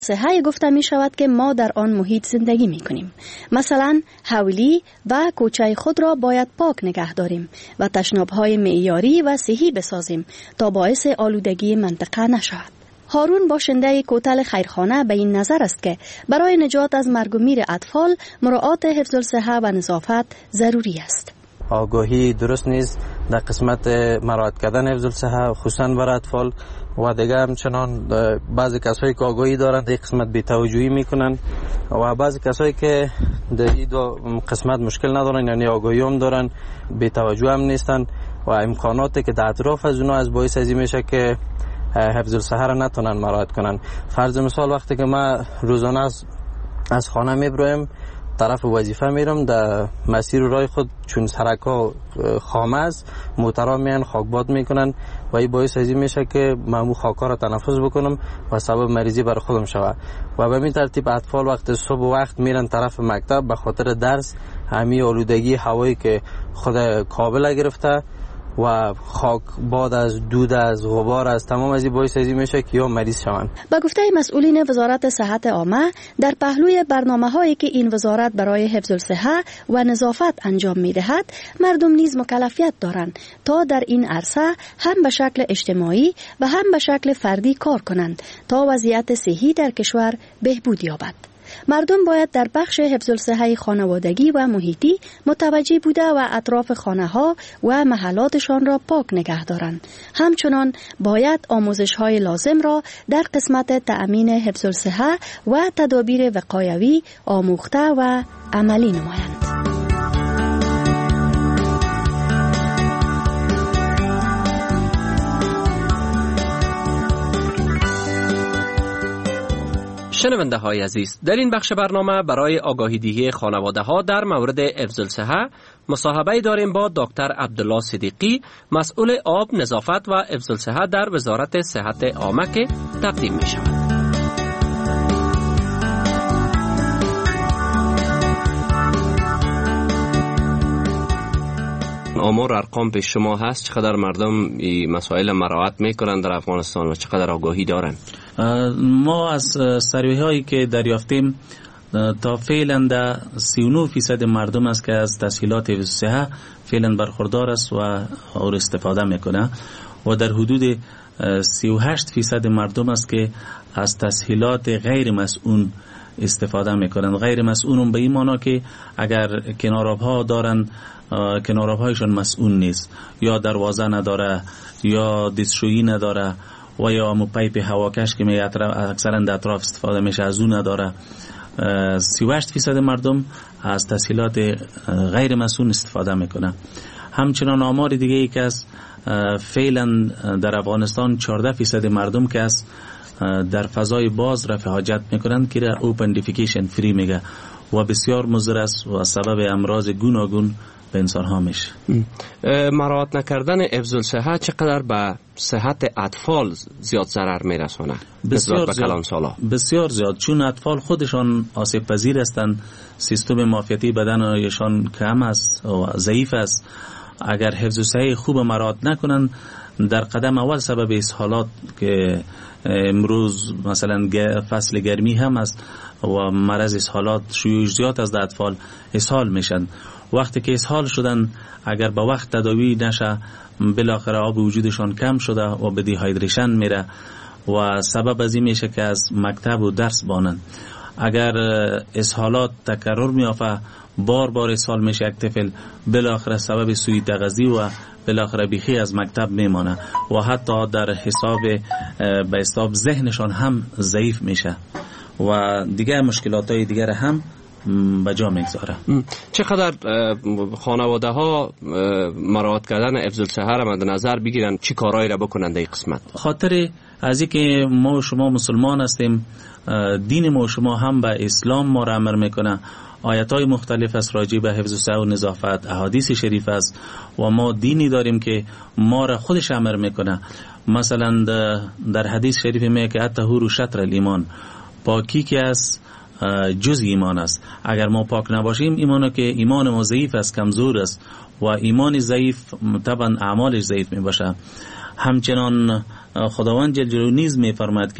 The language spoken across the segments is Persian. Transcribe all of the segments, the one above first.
صحه گفته می شود که ما در آن محیط زندگی می کنیم. مثلا حولی و کوچه خود را باید پاک نگه داریم و تشناب‌های معیاری و صحی بسازیم تا باعث آلودگی منطقه نشود. هارون باشنده کوتل خیرخانه به این نظر است که برای نجات از مرگ و میر اطفال مراعات حفظ الصحه و نظافت ضروری است. آگاهی درست نیست در قسمت مراعات کردن حفظ الصحه خصوصا برای اطفال و دیگه همچنان بعضی کسایی که آگاهی دارند در قسمت بی‌توجهی میکنن و بعضی کسایی که در این دو قسمت مشکل ندارن یعنی آگاهی هم دارن بی‌توجه هم نیستن و امکاناتی که در اطراف از اونها از باعث ازی میشه که حفظ الصحه را نتونن مراعات کنن. فرض مثال وقتی که ما روزانه از خانه میبرویم طرف وظیفه میرم در مسیر راه خود چون سرکا خامه است موترها میان خاکباد میکنن و این باعث ازی میشه که من خاکا را تنفس بکنم و سبب مریضی بر خودم شود و به این ترتیب اطفال وقت صبح وقت میرن طرف مکتب به خاطر درس همین آلودگی هوایی که خود کابل گرفته و خاک باد از دود از غبار از تمام از این باعث ازی میشه که یا مریض شوند. با گفته مسئولین وزارت صحت عامه در پهلوی برنامه‌هایی که این وزارت برای حفظ الصحه و نظافت انجام می‌دهد مردم نیز مکلفیت دارند تا در این عرصه هم به شکل اجتماعی و هم به شکل فردی کار کنند تا وضعیت صحی در کشور بهبود یابد. مردم باید در بخش حفظ الصحه خانوادگی و محیطی متوجه بوده و اطراف خانه ها و محلاتشان را پاک نگه دارند. همچنان باید آموزش های لازم را در قسمت تأمین حفظ الصحه و تدابیر وقایوی آموخته و عملی نمایند. شنونده های عزیز، در این بخش برنامه برای آگاهی دهی خانواده ها در مورد حفظ الصحه مصاحبه داریم با دکتر عبدالله صدیقی، مسئول آب، نظافت و حفظ الصحه در وزارت صحت عامه که تقدیم می شود. آمار ارقام پیش شما هست، چقدر مردم این مسائل مراعات میکنن در افغانستان و چقدر آگاهی دارن؟ ما از سروی هایی که دریافتیم تا فعلا در 39% مردم است که از تسهیلات حفظ الصحه فعلا برخوردار است و استفاده میکنه و در حدود 38% مردم است که از تسهیلات غیر مسئول استفاده میکنند. غیر مسئول به این معنی که اگر کنارابها دارن کنارابهایشان مسئول نیست یا دروازه نداره یا دستشویی نداره و یا همون پیپ هواکش که اکثرا در اطراف استفاده میشه از اون نداره. 38% مردم از تسهیلات غیر مسئول استفاده میکنه. همچنان آمار دیگه ای که از فعلا در افغانستان 14% مردم که از در فضای باز رفع حاجت میکنند که را اوپن دیفیکیشن فری میگه و بسیار مضر است و سبب امراض گوناگون به انسان ها میشه. مراعات نکردن حفظ الصحه چقدر به صحت اطفال زیاد ضرر میرسونه؟ بسیار زیاد، چون اطفال خودشان آسیب پذیر هستند، سیستم معافیتی بدنشان کم است و ضعیف است. اگر حفظ الصحه خوب مراعات نکنند در قدم اول سبب اسهالات که امروز مثلا فصل گرمی هم است و مرض اسهالات شیوع زیاد از اطفال اسهال میشن. وقتی که اسهال شدن اگر با وقت تداوی نشه بالاخره آب وجودشان کم شده و به دیهایدریشن میره و سبب از این میشه که از مکتب و درس بانن. اگر اسهالات تکرر میافه بار بار اسهال میشه یک طفل بالاخره سبب سوء تغذیه و بالاخره بیخی از مکتب میمانه و حتی در حساب به حساب ذهنشان هم ضعیف میشه و دیگه مشکلات های دیگر هم به جا میگذاره. چقدر خانواده ها مراعات کردن حفظ الصحه را مد نظر بگیرن، چی کارهایی را بکنن در این قسمت؟ خاطر از اینکه ما و شما مسلمان هستیم، دین ما و شما هم به اسلام ما را امر میکنه، آیات‌های مختلف است راجع به حفظ الصحه و نظافت، احادیث شریف است و ما دینی داریم که ما را خودش امر میکنه. مثلا در حدیث شریف میگه که الطهور شطر الایمان، پاکی که است جز ایمان است. اگر ما پاک نباشیم ایمان ما ضعیف است، کمزور است و ایمان ضعیف طبعا اعمالش ضعیف می باشه. همچنان خداوند جل جلاله نیز می فرماید که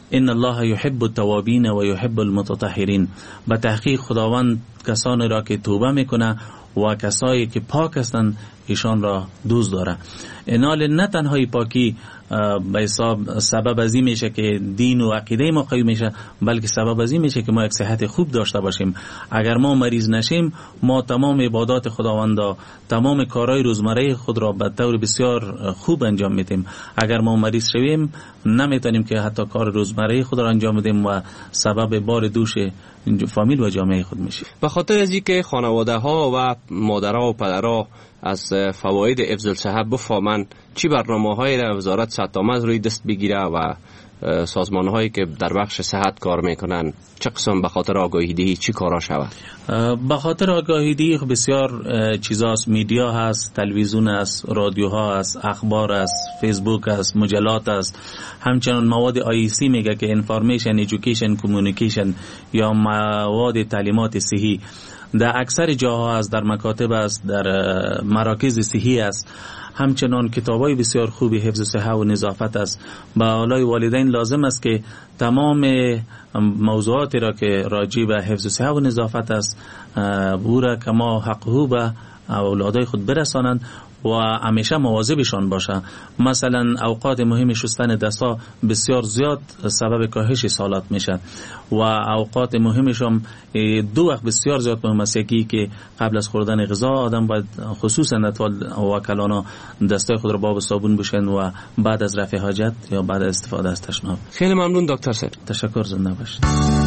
ان الله یحب التوابین و یحب المتطهرین. به تحقیق خداوند کسانی را که توبه میکنه و کسایی که پاک هستند ایشان را دوست داره. اینال نه تنهای پاکی به حساب سبب از این میشه که دین و عقیده ما قوی میشه، بلکه سبب از این میشه که ما یک صحت خوب داشته باشیم. اگر ما مریض نشیم، ما تمام عبادات خداوند، تمام کارهای روزمره خود را به طور بسیار خوب انجام میدیم. اگر ما مریض شویم نمیتونیم که حتی کار روزمره خود را انجام بدیم و سبب بار دوش فامیل و جامعه خود میشه. به خاطر از اینکه خانواده ها و مادرها و پدرها از فواید حفظ الصحه بفهمن، چی برنامه‌هایی را وزارت صحت عامه روی دست بگیره و سازمان‌هایی که در بخش صحت کار میکنن چه قسم به خاطر آگاهی دهی چی کارا شود؟ به خاطر آگاهی دهی بسیار چیزاست. میدیا هست، تلویزیون هست، رادیوها هست، اخبار هست، فیسبوک هست، مجلات هست. همچنان مواد IEC میگه که انفارمیشن ایژوکیشن کمیونیکیشن یا مواد تعلیمات صحی در اکثر جاها است، در مکاتب است، در مراکز صحی است. همچنان کتابای بسیار خوبی حفظ صحه و نظافت است. به اولای والدین لازم است که تمام موضوعاتی را که راجع به حفظ صحه و نظافت است او را که ما حقه به اولادای خود برسانند و همیشه مواظبشان باشه. مثلا اوقات مهم شستن دستا بسیار زیاد سبب کاهش سالات میشه و اوقات مهمش هم دو وقت بسیار زیاد مهم است. یکی که قبل از خوردن غذا آدم باید خصوصا اطفال و کلانا دستای خود را با صابون بشن و بعد از رفع حاجت یا بعد از استفاده از تشناب. خیلی ممنون دکتر صاحب. تشکر، زنده باشید.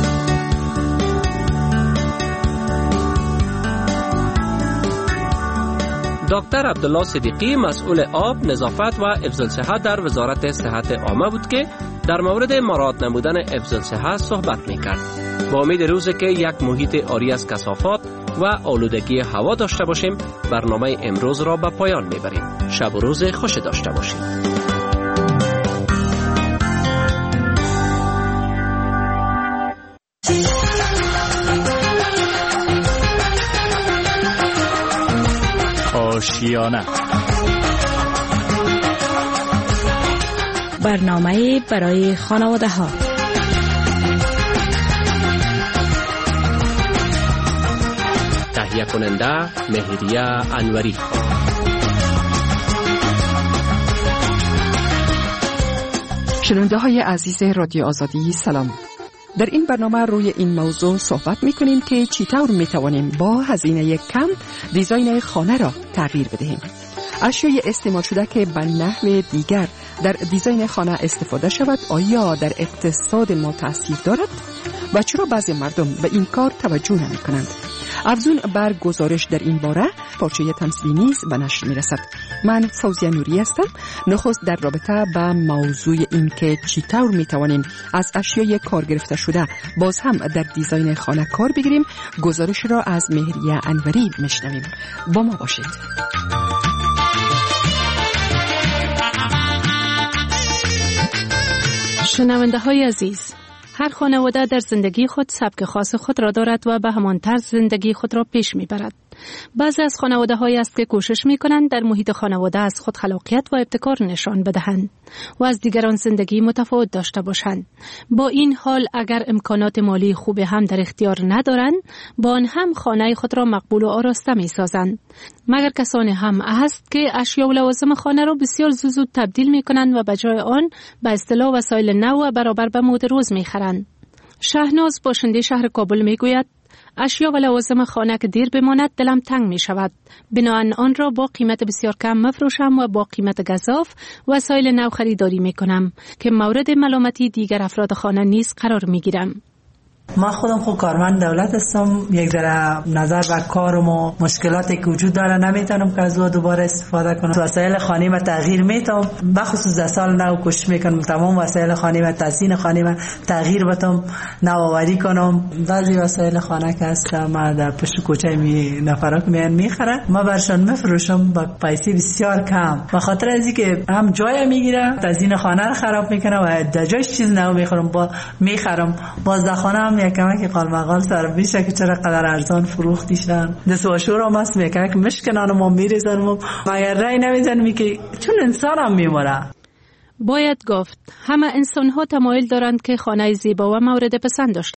دکتر عبدالله صدیقی مسئول آب، نظافت و حفظ الصحه در وزارت صحت عامه بود که در مورد مراعات نمودن حفظ الصحه صحبت میکرد. با امید روزی که یک محیط عاری از کثافات و آلودگی هوا داشته باشیم، برنامه امروز را به پایان میبریم. شب و روز خوش داشته باشیم. آشیانه، برنامه برای خانواده ها. تهیه کننده مهریه انوری. شنونده های عزیز رادیو آزادی سلام. در این برنامه روی این موضوع صحبت می‌کنیم که چطور می‌توانیم با هزینه کم دیزاین خانه را تغییر بدهیم. اشیای استعمال شده که به نحو دیگر در دیزاین خانه استفاده شود آیا در اقتصاد ما تأثیر دارد و چرا بعضی مردم به این کار توجه نمی‌کنند؟ افزون بر گزارش در این باره پارچه تمثیلی نیز به نشر می‌رسد. من فوزیه نوری هستم. نخست در رابطه با موضوع این که چطور می‌توانیم از اشیای کار گرفته شده باز هم در دیزاین خانه کار بگیریم، گزارش را از مهریه انوری میشنویم. با ما باشید. شنونده های عزیز، هر خانواده در زندگی خود سبک خاص خود را دارد و به همان طرز زندگی خود را پیش میبرد. بعضی از خانواده هایی است که کوشش میکنند در محیط خانواده از خود خلاقیت و ابتکار نشان بدهند و از دیگران زندگی متفاوت داشته باشند. با این حال اگر امکانات مالی خوب هم در اختیار ندارند، با آن هم خانه خود را مقبول و آراسته میسازند. مگر کسانی هم هست که اشیا و لوازم خانه را بسیار زود تبدیل میکنند و به جای آن به اصطلاح وسایل نو و برابر به مد روز میخرند. شهناز باشنده شهر کابل میگوید اشیا و لوازم خانه که دیر بماند دلم تنگ می شود. بنابراین آن را با قیمت بسیار کم مفروشم و با قیمت گزاف وسایل نو خریداری می کنم که مورد ملامتی دیگر افراد خانه نیز قرار می گیرم. ما خودم خود کارمند دولت هستم. یک ذره نظر به کارم و مشکلاتی که وجود داره نمیتونم که از او دوباره استفاده کنم. وسایل خانه ما تغییر میتم، بخصوص در سال نو کوشش میکنم تمام وسایل خانه ما، تزیین خانه ما تغییر بدم، نوآوری کنم. بعضی وسایل خانه که هست ما در پشت کوچه نفرا که میان میخرن، ما برشان میفروشم با پیسه بسیار کم. به خاطر از اینکه هم جای میگیره، تزیین خانه رو خراب میکنه و در جایش چیز نو میخرم باز در خانه یک کمک قالمقال سر بیشه که چرا قدر ارزان فروختیشن. دستواشور هم هست میکنه که مشکنان ما میریزن مگر رای نمیزن که چون انسان هم میموره. باید گفت همه انسان ها تمایل دارند که خانه زیبا و مورد پسند داشته